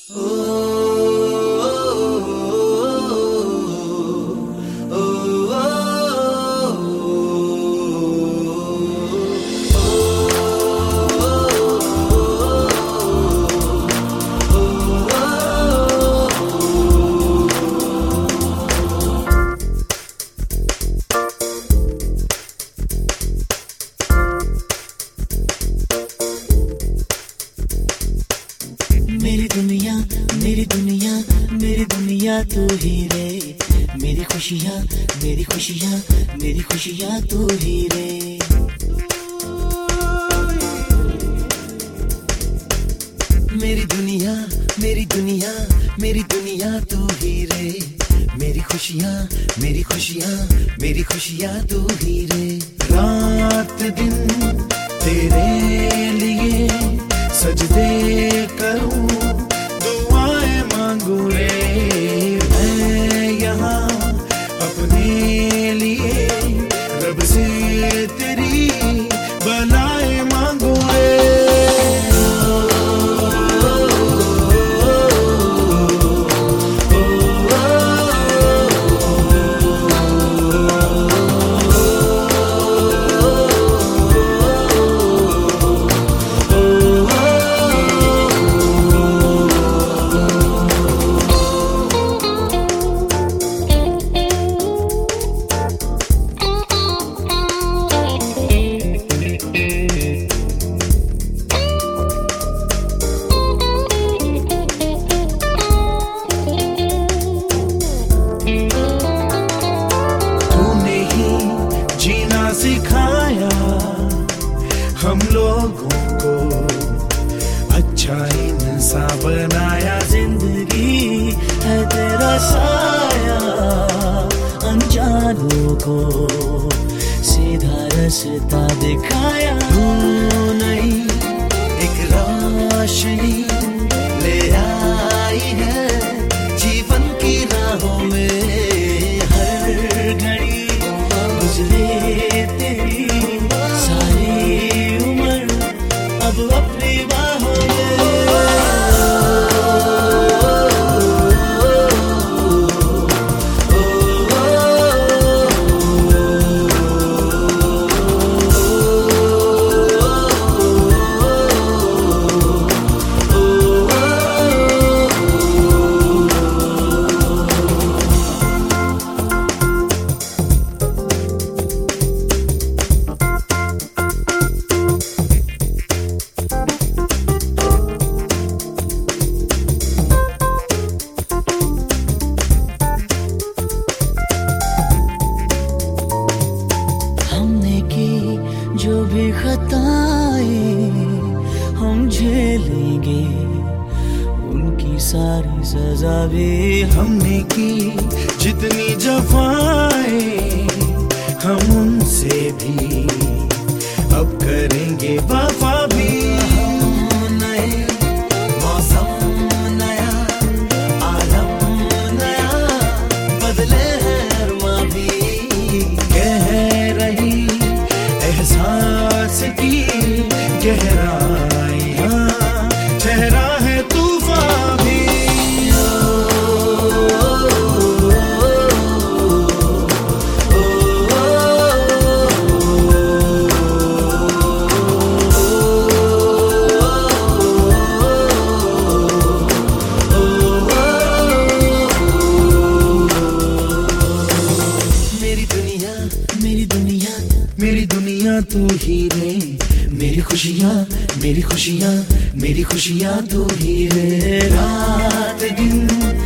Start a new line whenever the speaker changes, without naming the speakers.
मेरी दुनिया मेरी दुनिया मेरी दुनिया तू ही रे। मेरी खुशियाँ मेरी खुशियाँ मेरी खुशियाँ तू ही रे। मेरी दुनिया मेरी दुनिया मेरी दुनिया तू ही रे। मेरी खुशियाँ मेरी खुशियाँ मेरी खुशियाँ तू ही रे। रात दिन तेरे लिए सजदे करूं, दुआएं मांगू रे। मैं यहाँ अपने लिए रब से तेरी बनाए मांगू रे। सिखाया हम लोगों को, अच्छा इंसान बनाया। जिंदगी है तेरा साया, अनजानों को सीधा रास्ता दिखाया। तू नहीं एक रोशनी ले आई है जीवन की राहों में। हर घड़ी गुजरे तेरी सारी उम्र अब अपनी बाहों में। जो भी खताएं हम झेलेंगे, उनकी सारी सजा भी हमने की। जितनी जफाएं हम उनसे भी अब करेंगे वफा भी। नए मौसम नया, आलम नया, बदले हैं माँ भी। कह रही एहसास की गहराइयाँ, चेहरा है तूफान भी। मेरी दुनिया तू ही रे। मेरी खुशियाँ मेरी खुशियाँ मेरी खुशियाँ तू ही रे। रात दिन